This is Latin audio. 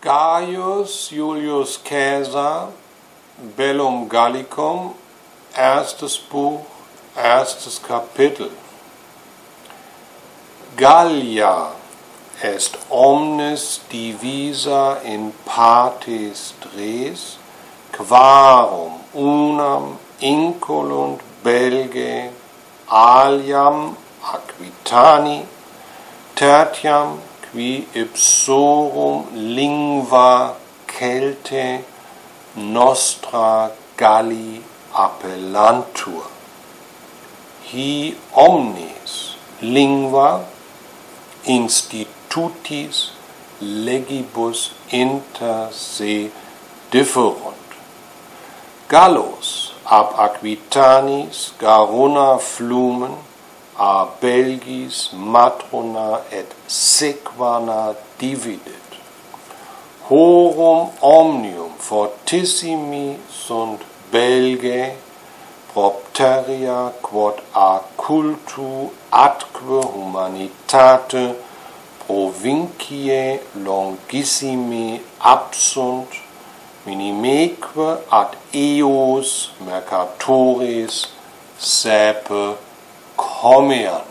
Gaius Julius Caesar, Bellum Gallicum, erstes Buch, erstes Kapitel. Gallia est omnis divisa in partes tres, quarum unam incolunt Belgae, aliam Aquitani, tertiam qui ipsorum lingua Celte nostra Galli appellantur. Hi omnes lingua institutis legibus inter se differunt. Gallos ab Aquitanis Garuna flumen, a Belgis matrona et sequana dividit. Horum omnium fortissimi sunt Belgae, propteria quod a cultu atque humanitate provinciae longissimi absunt, minimeque ad eos mercatores saepe comeant.